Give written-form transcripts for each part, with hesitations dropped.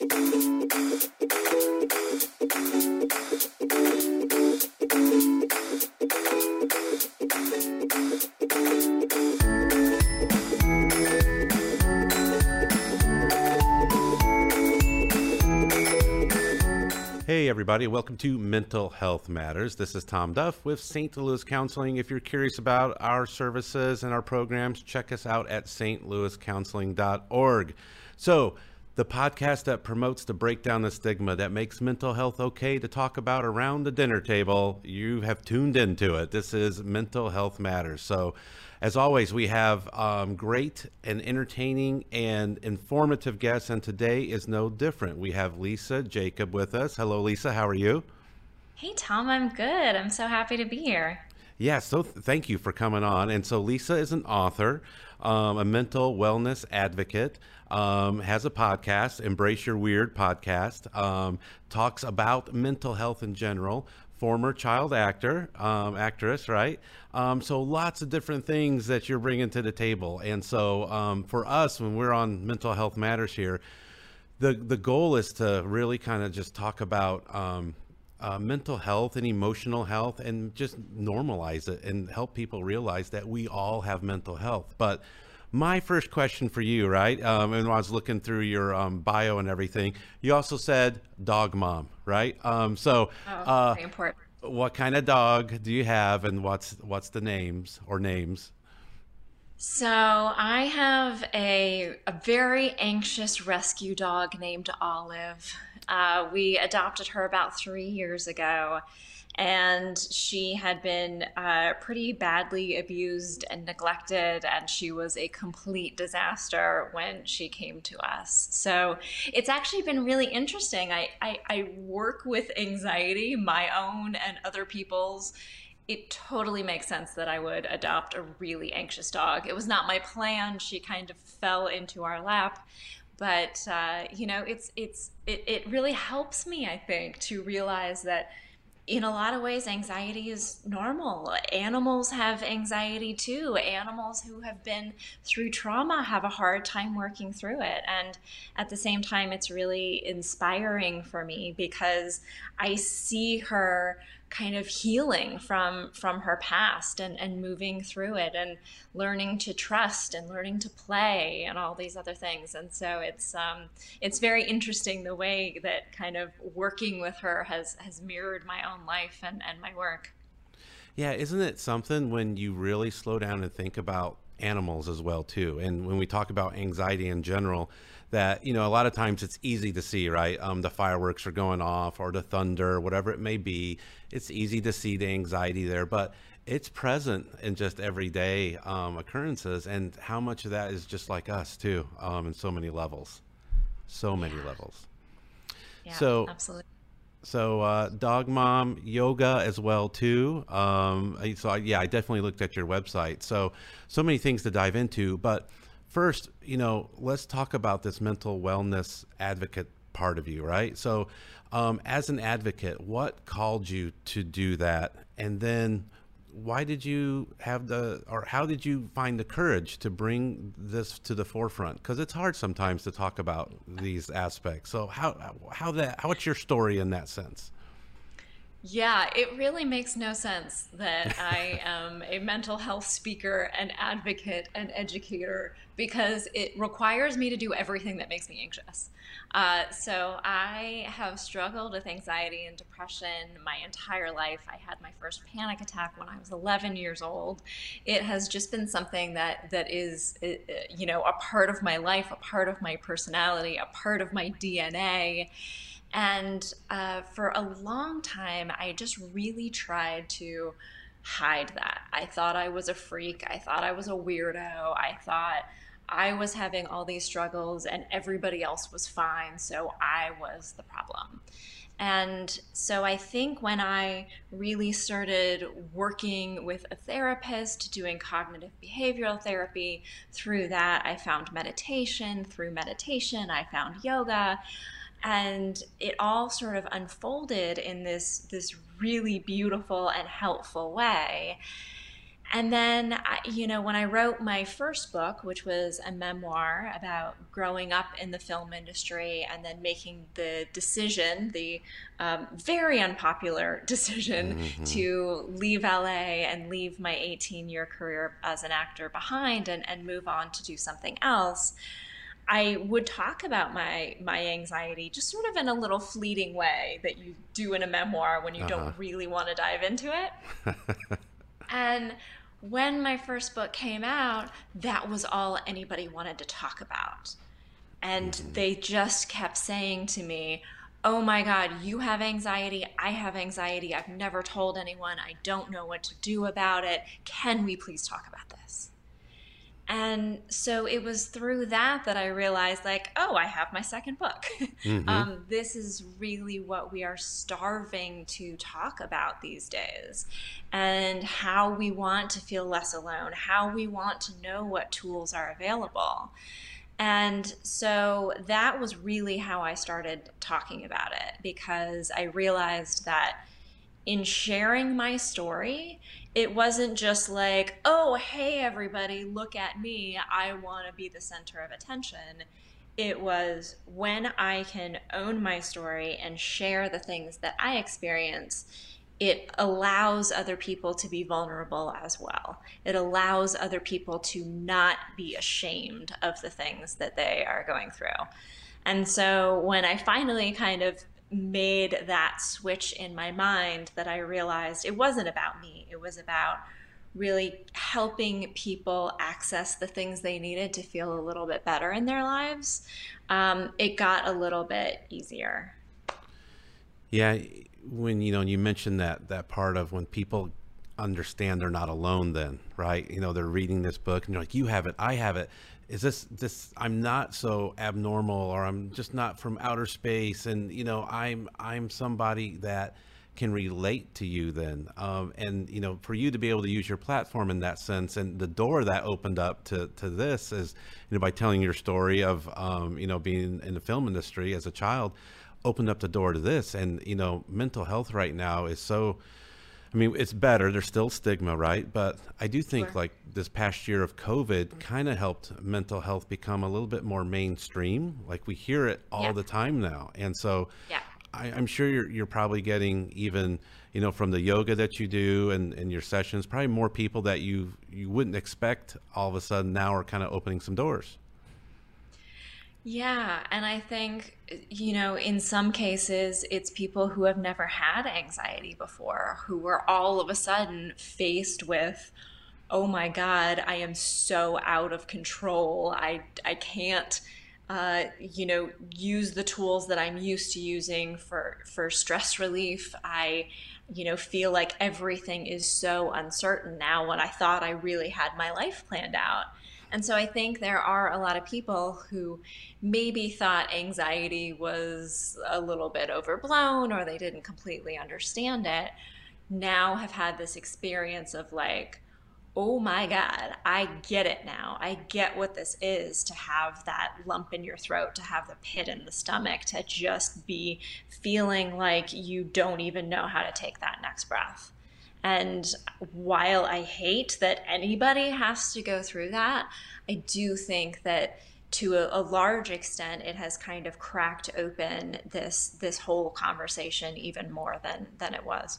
Hey everybody, welcome to Mental Health Matters. This is Tom Duff with St. Louis Counseling. If you're curious about our services and our programs, check us out at stlouiscounseling.org. So, the podcast that promotes to break down the stigma that makes mental health okay to talk about around the dinner table, you have tuned into it. This is Mental Health Matters. So, as always, we have great and entertaining and informative guests, and today is no different. We have Lisa Jacob with us. Hello, Lisa. How are you? Hey Tom, I'm good. I'm so happy to be here. Yeah, so thank you for coming on. And so Lisa is an author, a mental wellness advocate, has a podcast, Embrace Your Weird podcast, talks about mental health in general, former child actress, right? So lots of different things that you're bringing to the table. And so for us, when we're on Mental Health Matters here, the goal is to really kind of just talk about mental health and emotional health and just normalize it and help people realize that we all have mental health. But my first question for you, right? And when I was looking through your bio and everything, you also said dog mom, right? Very important. What kind of dog do you have, and what's the names or names? So I have a very anxious rescue dog named Olive. We adopted her about 3 years ago, and she had been pretty badly abused and neglected, and she was a complete disaster when she came to us. So it's actually been really interesting. I work with anxiety, my own and other people's. It totally makes sense that I would adopt a really anxious dog. It was not my plan. She kind of fell into our lap. But it really helps me, I think, to realize that in a lot of ways, anxiety is normal. Animals have anxiety too. Animals who have been through trauma have a hard time working through it. And at the same time, it's really inspiring for me because I see her kind of healing from her past and moving through it and learning to trust and learning to play and all these other things. And so it's very interesting the way that kind of working with her has mirrored my own life and my work. Yeah, isn't it something when you really slow down and think about animals as well too? And when we talk about anxiety in general, that, a lot of times it's easy to see, right? The fireworks are going off or the thunder, whatever it may be. It's easy to see the anxiety there, but it's present in just everyday occurrences, and how much of that is just like us too, in so many levels, so many levels. Yeah, So absolutely. Dog Mom yoga as well too. Yeah, I definitely looked at your website. So many things to dive into. But first, let's talk about this mental wellness advocate part of you, right? So, as an advocate, what called you to do that? And then why did you how did you find the courage to bring this to the forefront? Because it's hard sometimes to talk about these aspects. So what's your story in that sense? Yeah, it really makes no sense that I am a mental health speaker and advocate and educator because it requires me to do everything that makes me anxious. So I have struggled with anxiety and depression my entire life. I had my first panic attack when I was 11 years old. It has just been something that is, a part of my life, a part of my personality, a part of my DNA. And for a long time, I just really tried to hide that. I thought I was a freak. I thought I was a weirdo. I thought I was having all these struggles and everybody else was fine, so I was the problem. And so I think when I really started working with a therapist, doing cognitive behavioral therapy, through that I found meditation. Through meditation, I found yoga. And it all sort of unfolded in this really beautiful and helpful way. And then, when I wrote my first book, which was a memoir about growing up in the film industry and then making the decision, the very unpopular decision Hmm. to leave LA and leave my 18-year career as an actor behind and move on to do something else, I would talk about my anxiety just sort of in a little fleeting way that you do in a memoir when you don't Uh-huh. really want to dive into it. And when my first book came out, that was all anybody wanted to talk about. And Hmm. they just kept saying to me, "Oh my God, you have anxiety. I have anxiety. I've never told anyone. I don't know what to do about it. Can we please talk about this?" And so it was through that I realized, like, oh, I have my second book. Hmm. This is really what we are starving to talk about these days, and how we want to feel less alone, how we want to know what tools are available. And so that was really how I started talking about it, because I realized that in sharing my story, it wasn't just like, oh, hey, everybody, look at me. I want to be the center of attention. It was when I can own my story and share the things that I experience, it allows other people to be vulnerable as well. It allows other people to not be ashamed of the things that they are going through. And so when I finally kind of made that switch in my mind, that I realized it wasn't about me, it was about really helping people access the things they needed to feel a little bit better in their lives, it got a little bit easier. Yeah, when you mentioned that part of when people understand they're not alone, then right, they're reading this book and you're like, you have it, I have it. Is this I'm not so abnormal, or I'm just not from outer space, and I'm somebody that can relate to you then, and for you to be able to use your platform in that sense, and the door that opened up to this is by telling your story of being in the film industry as a child, opened up the door to this. And mental health right now is so, I mean, it's better. There's still stigma, right? But I do think Sure. like this past year of COVID kind of helped mental health become a little bit more mainstream. Like we hear it all Yep. the time now. And so Yep. I'm sure you're probably getting, even, from the yoga that you do and your sessions, probably more people that you wouldn't expect all of a sudden now are kind of opening some doors. Yeah, and I think, in some cases, it's people who have never had anxiety before, who are all of a sudden faced with, oh my God, I am so out of control. I can't, use the tools that I'm used to using for stress relief. I, feel like everything is so uncertain now when I thought I really had my life planned out. And so I think there are a lot of people who maybe thought anxiety was a little bit overblown, or they didn't completely understand it, now have had this experience of like, oh my God, I get it now. I get what this is to have that lump in your throat, to have the pit in the stomach, to just be feeling like you don't even know how to take that next breath. And while I hate that anybody has to go through that, I do think that to a large extent it has kind of cracked open this whole conversation even more than it was.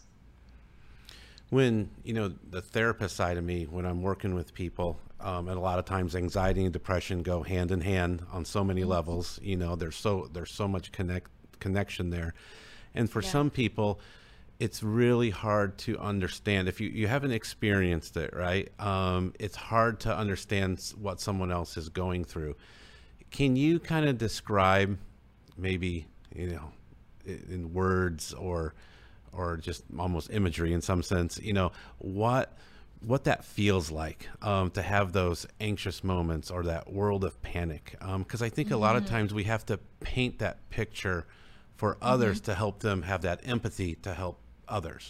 When the therapist side of me, when I'm working with people, and a lot of times anxiety and depression go hand in hand on so many Mhm. levels. There's so much connection there, and for Yeah. some people it's really hard to understand if you haven't experienced it, right? It's hard to understand what someone else is going through. Can you kind of describe, maybe, in words, or just almost imagery in some sense, what that feels like, to have those anxious moments or that world of panic? Because I think a lot of Hmm. times we have to paint that picture for Hmm. others to help them have that empathy to help others.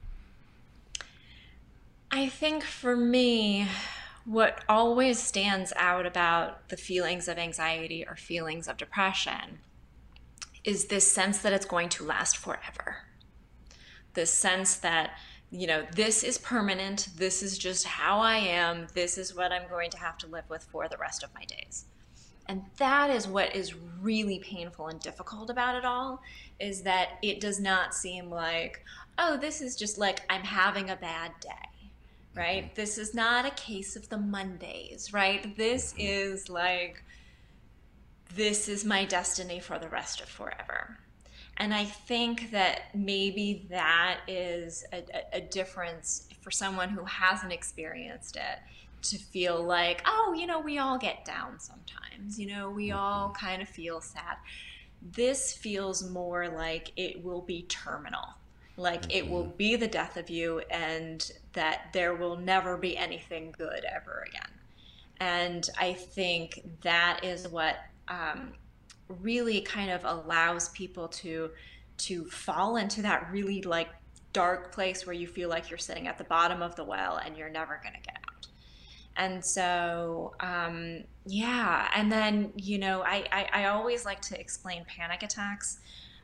I think for me, what always stands out about the feelings of anxiety or feelings of depression is this sense that it's going to last forever. This sense that this is permanent. This is just how I am. This is what I'm going to have to live with for the rest of my days. And that is what is really painful and difficult about it all, is that it does not seem like, oh, this is just like I'm having a bad day, right? This is not a case of the Mondays, right? This is like, this is my destiny for the rest of forever. And I think that maybe that is a difference for someone who hasn't experienced it, to feel like, oh, we all get down sometimes, we all kind of feel sad. This feels more like it will be terminal, like it will be the death of you, and that there will never be anything good ever again. And I think that is what really kind of allows people to fall into that really like dark place where you feel like you're sitting at the bottom of the well and you're never going to get out. And so, yeah. And then, I always like to explain panic attacks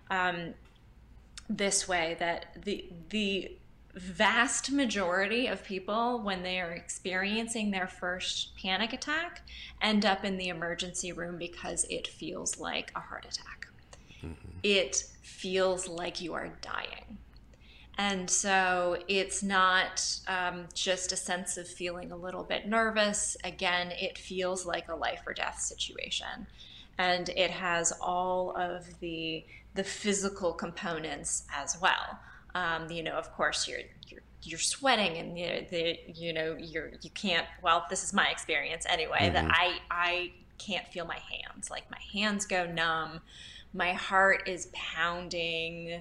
this way, that the vast majority of people, when they are experiencing their first panic attack, end up in the emergency room because it feels like a heart attack. It feels like you are dying. And so it's not just a sense of feeling a little bit nervous. Again, it feels like a life or death situation. And it has all of the physical components as well. Of course, you're sweating, and you can't. Well, this is my experience anyway. That I can't feel my hands. Like my hands go numb. My heart is pounding.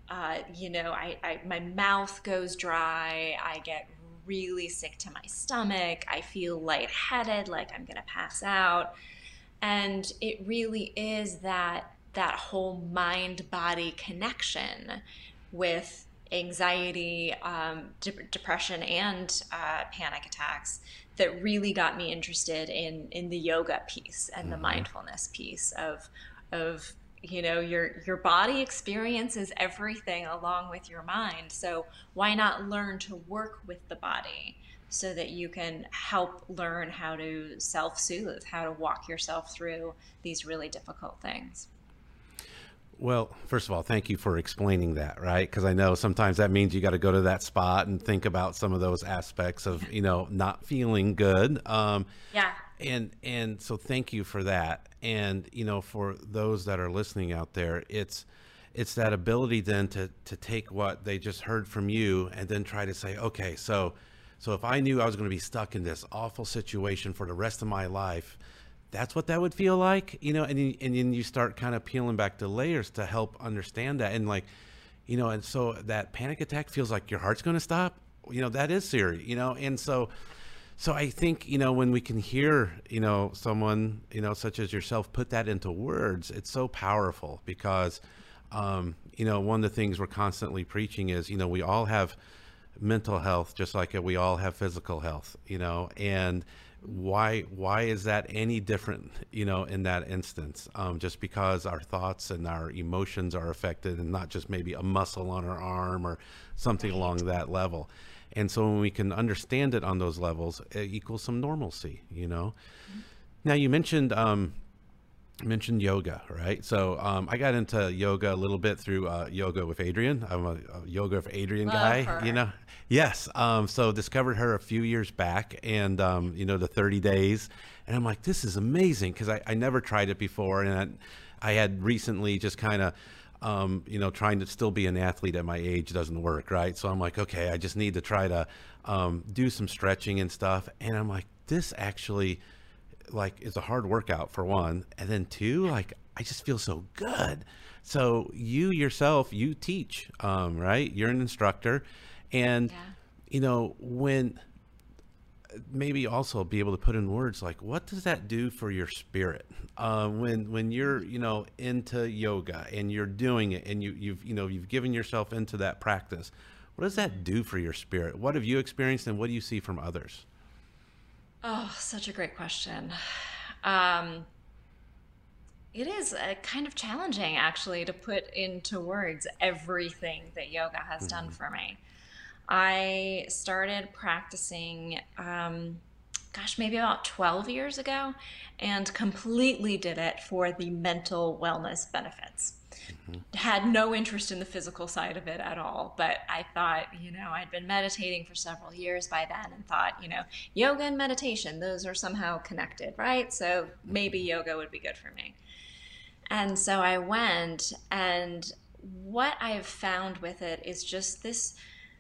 My mouth goes dry. I get really sick to my stomach. I feel lightheaded, like I'm gonna pass out. And it really is that whole mind-body connection with anxiety, depression, and panic attacks that really got me interested in the yoga piece and the mindfulness piece of your body experiences everything along with your mind. So why not learn to work with the body so that you can help learn how to self-soothe, how to walk yourself through these really difficult things? Well, first of all, thank you for explaining that, right? Because I know sometimes that means you got to go to that spot and think about some of those aspects of, not feeling good. Yeah. And so thank you for that. And, for those that are listening out there, it's that ability then to take what they just heard from you and then try to say, okay, so if I knew I was going to be stuck in this awful situation for the rest of my life, that's what that would feel like, and then you start kind of peeling back the layers to help understand that. And and so that panic attack feels like your heart's going to stop, that is serious, and so I think, when we can hear, someone, such as yourself put that into words, it's so powerful because, one of the things we're constantly preaching is, we all have mental health, just like we all have physical health, and why is that any different, in that instance? Just because our thoughts and our emotions are affected, and not just maybe a muscle on our arm or something along that level. And so when we can understand it on those levels, it equals some normalcy, Now you mentioned yoga, right? So I got into yoga a little bit through Yoga with Adriene. I'm a Yoga with Adriene guy, her. Yes. So discovered her a few years back, and the 30 days, and I'm like, this is amazing, because I never tried it before, and I had recently just kind of trying to still be an athlete at my age doesn't work, right? So I'm like, okay, I just need to try to do some stretching and stuff. And I'm like, this actually is a hard workout, for one. And then two, I just feel so good. So you yourself, you teach, right? You're an instructor. And, when maybe also be able to put in words, like, what does that do for your spirit when you're into yoga and you're doing it, and you've given yourself into that practice? What does that do for your spirit? What have you experienced, and what do you see from others? Oh, such a great question. It is kind of challenging, actually, to put into words everything that yoga has done for me. I started practicing, maybe about 12 years ago, and completely did it for the mental wellness benefits. Hmm. Had no interest in the physical side of it at all, but I thought, I'd been meditating for several years by then and thought, yoga and meditation, those are somehow connected, right? So maybe yoga would be good for me. And so I went, and what I've found with it is just this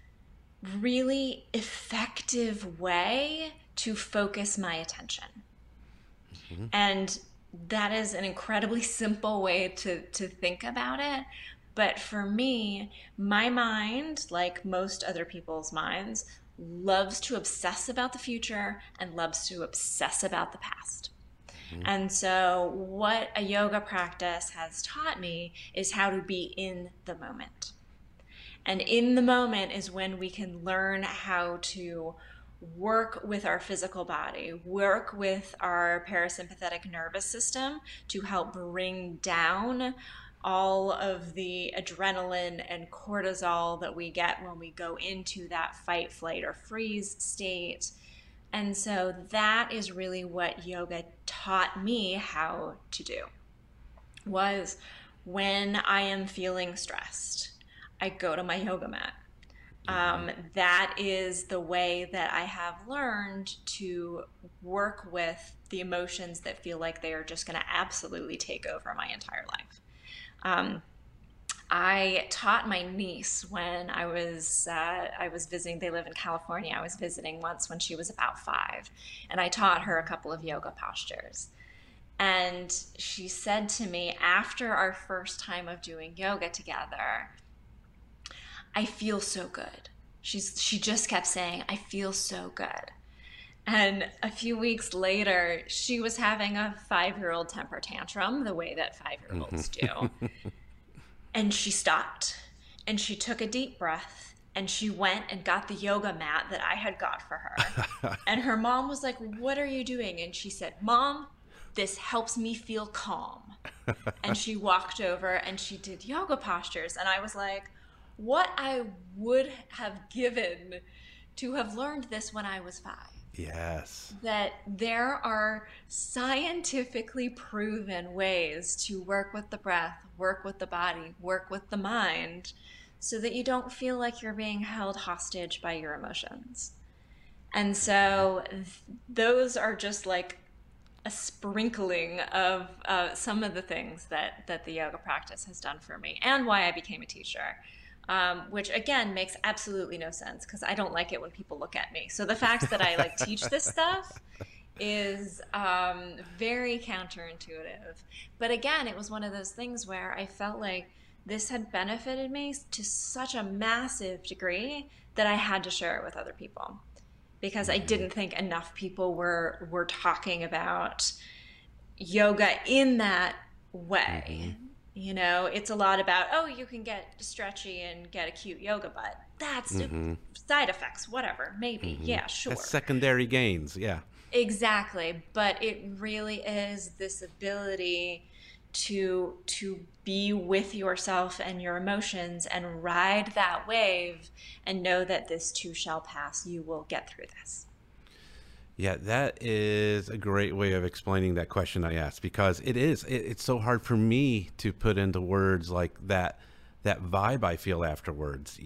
really effective way to focus my attention. Hmm. And that is an incredibly simple way to think about it. But for me, my mind, like most other people's minds, loves to obsess about the future and loves to obsess about the past. Hmm. And so, what a yoga practice has taught me is how to be in the moment. And in the moment is when we can learn how to work with our physical body, work with our parasympathetic nervous system to help bring down all of the adrenaline and cortisol that we get when we go into that fight, flight, or freeze state. And so that is really what yoga taught me how to do, was when I am feeling stressed, I go to my yoga mat. Hmm. That is the way that I have learned to work with the emotions that feel like they are just going to absolutely take over my entire life. Um, I taught my niece when I was visiting. They live in California. I was visiting once when she was about 5, and I taught her a couple of yoga postures. And she said to me after our first time of doing yoga together, I feel so good. She just kept saying, I feel so good. And a few weeks later, she was having a 5-year-old temper tantrum, the way that 5-year-olds do. And she stopped and she took a deep breath and she went and got the yoga mat that I had got for her. And her mom was like, "What are you doing?" And she said, "Mom, this helps me feel calm." And she walked over and she did yoga postures. And I was like, what I would have given to have learned this when I was 5. Yes. That there are scientifically proven ways to work with the breath, work with the body, work with the mind, so that you don't feel like you're being held hostage by your emotions. And so those are just like a sprinkling of some of the things that the yoga practice has done for me, and why I became a teacher. Which again makes absolutely no sense because I don't like it when people look at me. So the fact that I like teach this stuff is very counterintuitive. But again, it was one of those things where I felt like this had benefited me to such a massive degree that I had to share it with other people, because I Hmm. didn't think enough people were talking about yoga in that Hmm. way. It's a lot about, oh, you can get stretchy and get a cute yoga butt. That's Hmm. side effects, whatever, maybe. Hmm. Yeah, That's sure. secondary gains. Yeah. Exactly. But it really is this ability to be with yourself and your emotions and ride that wave and know that this too shall pass. You will get through this. Yeah, that is a great way of explaining that question I asked, because it's so hard for me to put into words like that vibe I feel afterwards,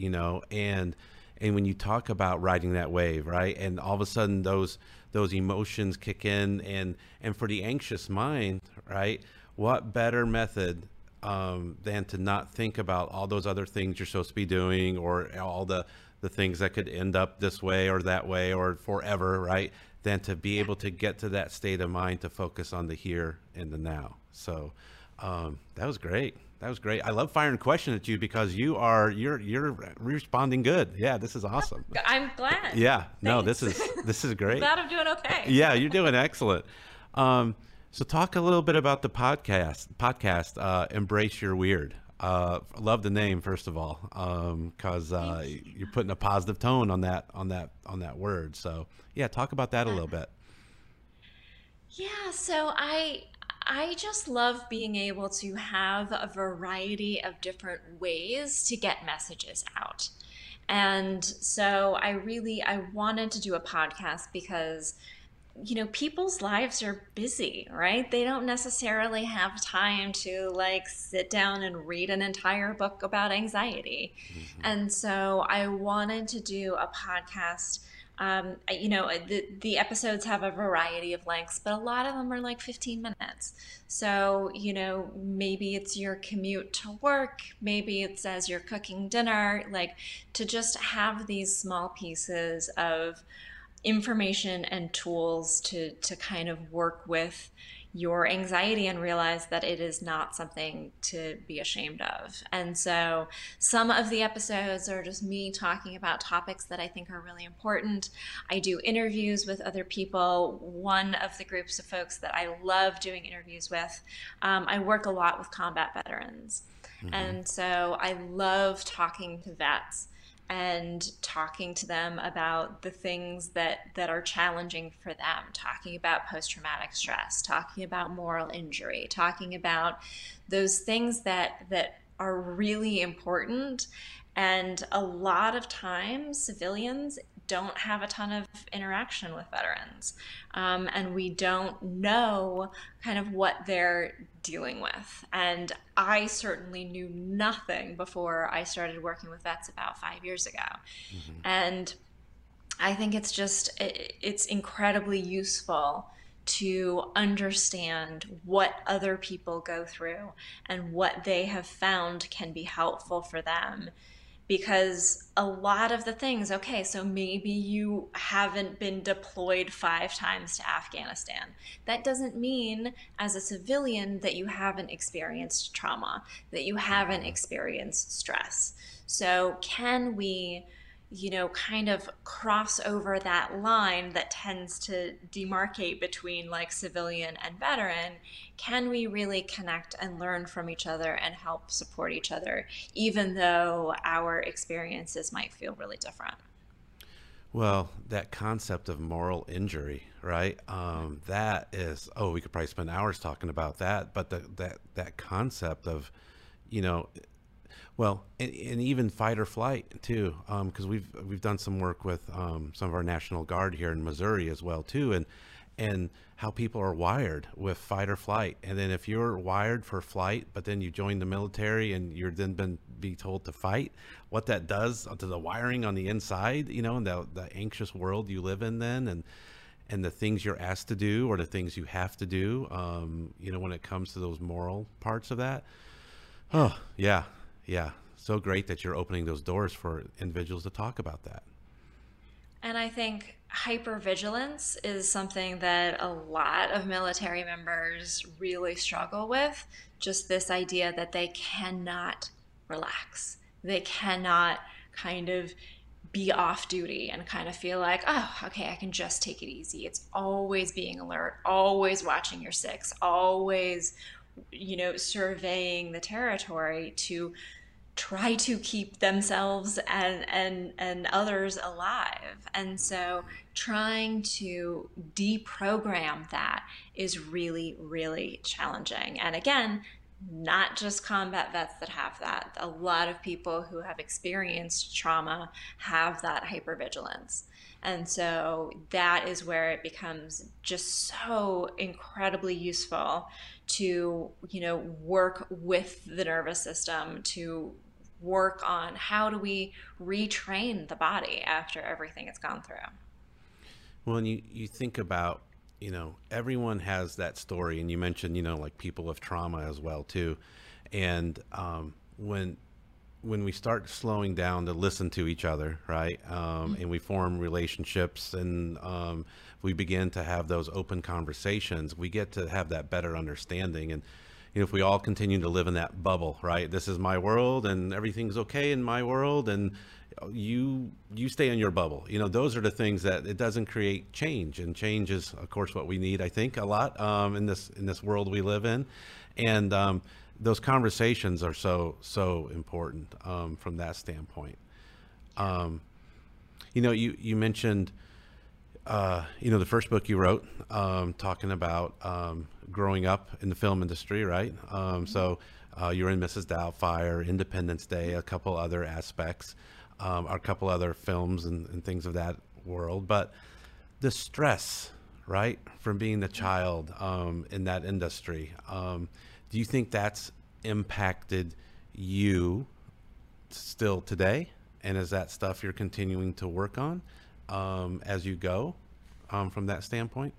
and when you talk about riding that wave, right? And all of a sudden those emotions kick in, and for the anxious mind, right? What better method than to not think about all those other things you're supposed to be doing, or all the things that could end up this way or that way or forever, right? Than to be Yeah. able to get to that state of mind to focus on the here and the now. So that was great. That was great. I love firing questions at you because you're responding good. Yeah, this is awesome. I'm glad. Yeah, no, this Thanks. is I'm great. glad I'm doing okay. Yeah, you're doing excellent. So talk a little bit about the podcast, Embrace Your Weird. Love the name, first of all, because Thank you're putting a positive tone on that word. So yeah, talk about that a little you. bit. Yeah, so I just love being able to have a variety of different ways to get messages out. And so I wanted to do a podcast because people's lives are busy, right? They don't necessarily have time to like sit down and read an entire book about anxiety. Hmm. And so I wanted to do a podcast. The episodes have a variety of lengths, but a lot of them are like 15 minutes. So, maybe it's your commute to work, maybe it's as you're cooking dinner, like to just have these small pieces of information and tools to kind of work with your anxiety and realize that it is not something to be ashamed of. And so some of the episodes are just me talking about topics that I think are really important. I do interviews with other people. One of the groups of folks that I love doing interviews with, I work a lot with combat veterans. Hmm. And so I love talking to vets and talking to them about the things that are challenging for them, talking about post-traumatic stress, talking about moral injury, talking about those things that are really important. And a lot of times civilians don't have a ton of interaction with veterans, and we don't know kind of what they're dealing with. And I certainly knew nothing before I started working with vets about 5 years ago. Hmm. And I think it's incredibly useful to understand what other people go through and what they have found can be helpful for them, because a lot of the things, okay, so maybe you haven't been deployed 5 times to Afghanistan. That doesn't mean as a civilian that you haven't experienced trauma, that you haven't Hmm. experienced stress. So can we kind of cross over that line that tends to demarcate between like civilian and veteran? Can we really connect and learn from each other and help support each other, even though our experiences might feel really different? Well, that concept of moral injury, right? That is, oh, we could probably spend hours talking about that. But that concept of, you know, well, and even fight or flight too, because we've done some work with some of our National Guard here in Missouri as well too, and how people are wired with fight or flight. And then if you're wired for flight, but then you join the military and you're then been be told to fight, what that does to the wiring on the inside, and the anxious world you live in then, and the things you're asked to do or the things you have to do, when it comes to those moral parts of that. Yeah. Oh, yeah, yeah. So great that you're opening those doors for individuals to talk about that. And I think hypervigilance is something that a lot of military members really struggle with. Just this idea that they cannot relax. They cannot kind of be off duty and kind of feel like, oh, okay, I can just take it easy. It's always being alert, always watching your six, always, surveying the territory to try to keep themselves and others alive. And so trying to deprogram that is really, really challenging. And again, not just combat vets that have that. A lot of people who have experienced trauma have that hypervigilance. And so that is where it becomes just so incredibly useful to, work with the nervous system, to work on how do we retrain the body after everything it's gone through. Well, and you think about, everyone has that story, and you mentioned, like people with trauma as well too, and when we start slowing down to listen to each other, right, and we form relationships, and we begin to have those open conversations, we get to have that better understanding. And if we all continue to live in that bubble, right, this is my world and everything's okay in my world, and you stay in your bubble, those are the things that it doesn't create change. And change is of course what we need, I think, a lot in this world we live in. And those conversations are so important from that standpoint. You mentioned the first book you wrote, talking about growing up in the film industry, right? So you're in Mrs. Doubtfire, Independence Day, a couple other aspects. or a couple other films and things of that world. But the stress, right, from being a child in that industry, do you think that's impacted you still today? And is that stuff you're continuing to work on as you go from that standpoint?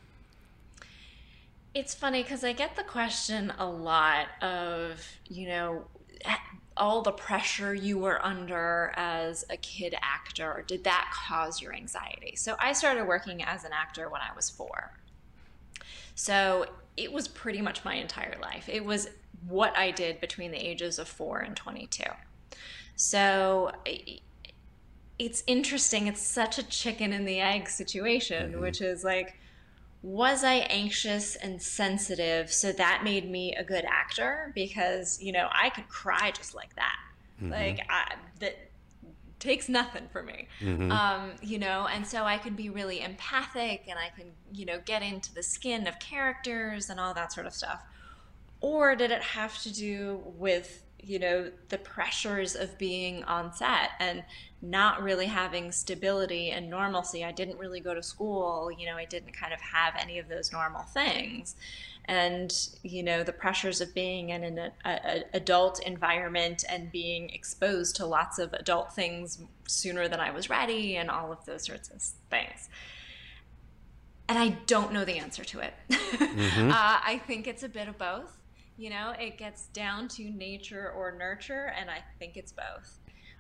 It's funny because I get the question a lot of, all the pressure you were under as a kid actor. Did that cause your anxiety? So I started working as an actor when I was 4. So it was pretty much my entire life. It was what I did between the ages of 4 and 22. So it's interesting. It's such a chicken and the egg situation, which is like, was I anxious and sensitive? So that made me a good actor because, I could cry just like that. Like, that takes nothing for me. And so I could be really empathic and I can, get into the skin of characters and all that sort of stuff. Or did it have to do with, the pressures of being on set and not really having stability and normalcy? I didn't really go to school, I didn't kind of have any of those normal things. And, the pressures of being in an adult environment and being exposed to lots of adult things sooner than I was ready and all of those sorts of things. And I don't know the answer to it. I think it's a bit of both. It gets down to nature or nurture, and I think it's both.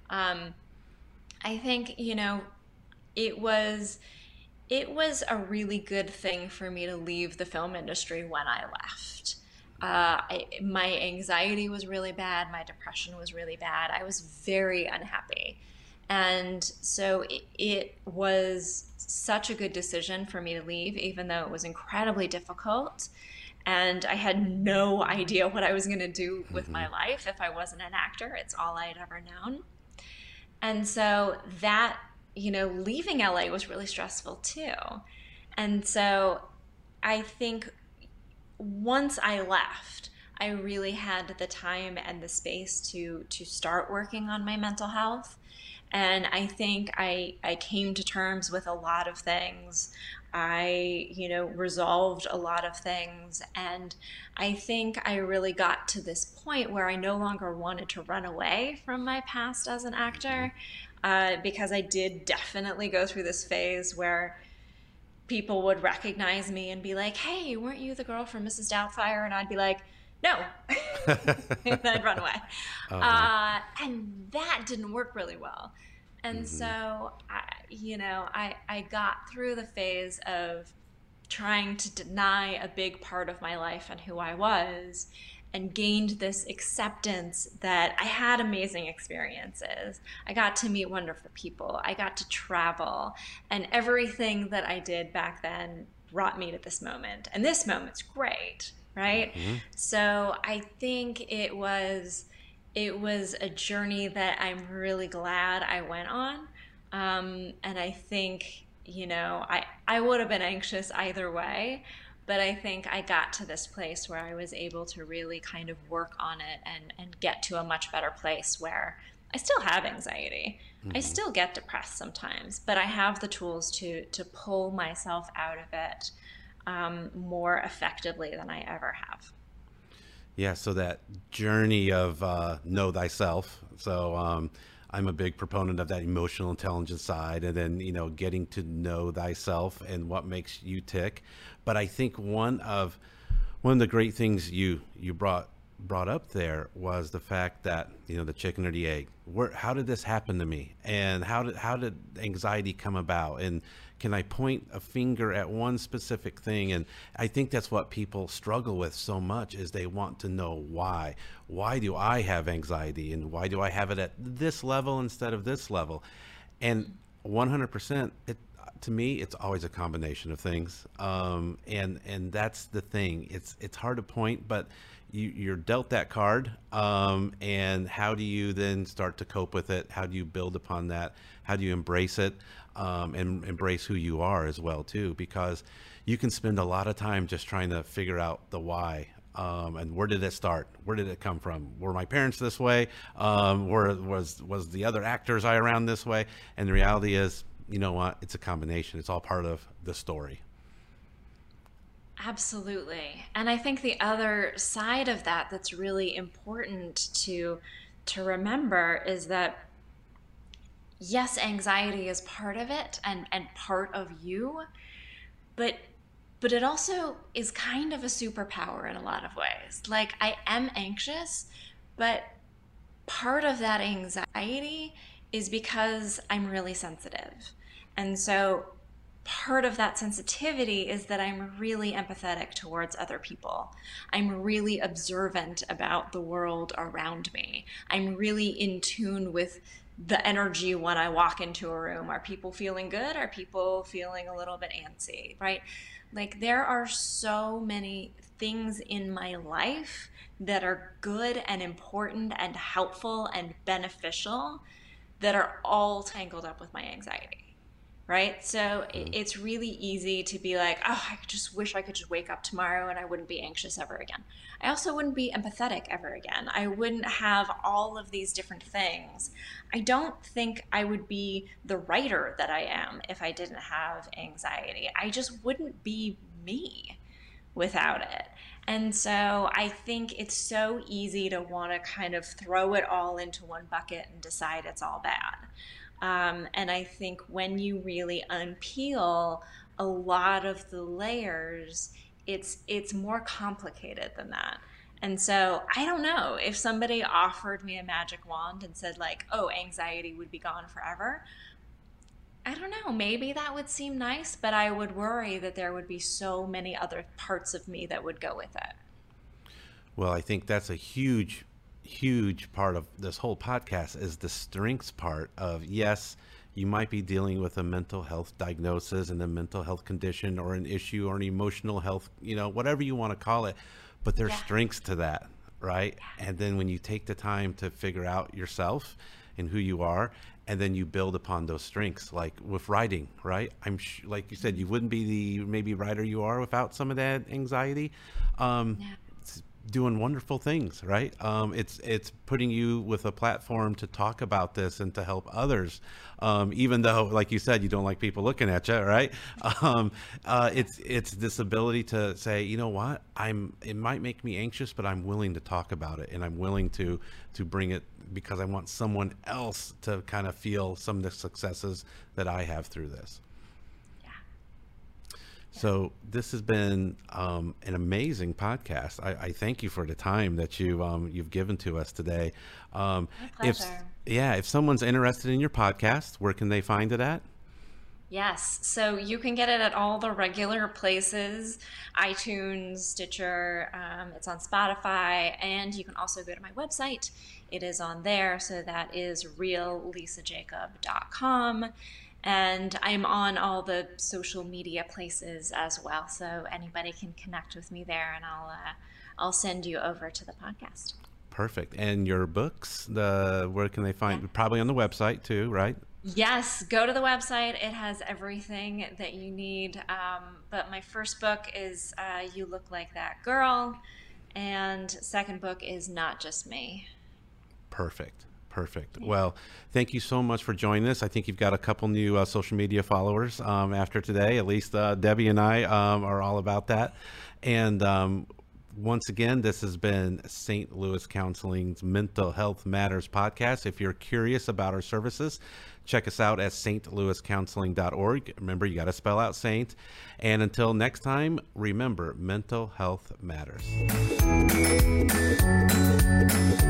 I think, it was a really good thing for me to leave the film industry when I left. My anxiety was really bad. My depression was really bad. I was very unhappy. And so it was such a good decision for me to leave, even though it was incredibly difficult. And I had no idea what I was going to do with my life if I wasn't an actor. It's all I had ever known. And so that, leaving LA was really stressful too. And so I think once I left, I really had the time and the space to start working on my mental health. And I think I came to terms with a lot of things. I, resolved a lot of things. And I think I really got to this point where I no longer wanted to run away from my past as an actor, because I did definitely go through this phase where people would recognize me and be like, hey, weren't you the girl from Mrs. Doubtfire? And I'd be like, no. And I'd run away. And that didn't work really well. And so, I got through the phase of trying to deny a big part of my life and who I was, and gained this acceptance that I had amazing experiences. I got to meet wonderful people. I got to travel. And everything that I did back then brought me to this moment. And this moment's great, right? So I think it was a journey that I'm really glad I went on. And I think, I would have been anxious either way, but I think I got to this place where I was able to really kind of work on it and get to a much better place where I still have anxiety. I still get depressed sometimes, but I have the tools to pull myself out of it more effectively than I ever have. Yeah, so that journey of know thyself. So I'm a big proponent of that emotional intelligence side, and then getting to know thyself and what makes you tick. But I think one of the great things you brought up there was the fact that the chicken or the egg. How did this happen to me, and how did anxiety come about, and can I point a finger at one specific thing? And I think that's what people struggle with so much, is they want to know why. Why do I have anxiety, and why do I have it at this level instead of this level? And 100%, to me, it's always a combination of things. And that's the thing. It's hard to point, but you're dealt that card. And how do you then start to cope with it? How do you build upon that? How do you embrace it? And embrace who you are as well too, because you can spend a lot of time just trying to figure out the why And where did it start? Where did it come from? Were my parents this way? Was the other actors I around this way? And the reality is, you know what? It's a combination. It's all part of the story. Absolutely. And I think the other side of that that's really important to remember is that yes, anxiety is part of it and part of you, but it also is kind of a superpower in a lot of ways. Like I am anxious, but part of that anxiety is because I'm really sensitive. And so part of that sensitivity is that I'm really empathetic towards other people. I'm really observant about the world around me. I'm really in tune with the energy when I walk into a room. Are people feeling good? Are people feeling a little bit antsy, right? Like there are so many things in my life that are good and important and helpful and beneficial that are all tangled up with my anxiety. Right? So it's really easy to be like, oh, I just wish I could just wake up tomorrow and I wouldn't be anxious ever again. I also wouldn't be empathetic ever again. I wouldn't have all of these different things. I don't think I would be the writer that I am if I didn't have anxiety. I just wouldn't be me without it. And so I think it's so easy to want to kind of throw it all into one bucket and decide it's all bad. And I think when you really unpeel a lot of the layers, it's more complicated than that. And so I don't know if somebody offered me a magic wand and said like, oh, anxiety would be gone forever. I don't know, maybe that would seem nice, but I would worry that there would be so many other parts of me that would go with it. Well, I think that's a huge part of this whole podcast is the strengths part of, yes, you might be dealing with a mental health diagnosis and a mental health condition or an issue or an emotional health, whatever you want to call it, but there's strengths to that, right? And then when you take the time to figure out yourself and who you are, and then you build upon those strengths, like with writing, right? Like you said, you wouldn't be the maybe writer you are without some of that anxiety. Doing wonderful things, right? It's putting you with a platform to talk about this and to help others, even though, like you said, you don't like people looking at you, right? It's this ability to say, you know what, it might make me anxious, but I'm willing to talk about it, and I'm willing to bring it because I want someone else to kind of feel some of the successes that I have through this. So this has been an amazing podcast. I thank you for the time that you've given to us today. My pleasure. If someone's interested in your podcast, where can they find it at? Yes, so you can get it at all the regular places, iTunes, Stitcher, it's on Spotify, and you can also go to my website. It is on there, so that is reallisajacob.com. And I'm on all the social media places as well, so anybody can connect with me there, and I'll send you over to the podcast. Perfect. And your books, where can they find? Yeah. Probably on the website too, right? Yes, go to the website. It has everything that you need. But my first book is You Look Like That Girl, and second book is Not Just Me. Perfect. Well, thank you so much for joining us. I think you've got a couple new social media followers after today. At least Debbie and I are all about that. And once again, this has been St. Louis Counseling's Mental Health Matters podcast. If you're curious about our services, check us out at stlouiscounseling.org. Remember, you got to spell out Saint. And until next time, remember, mental health matters.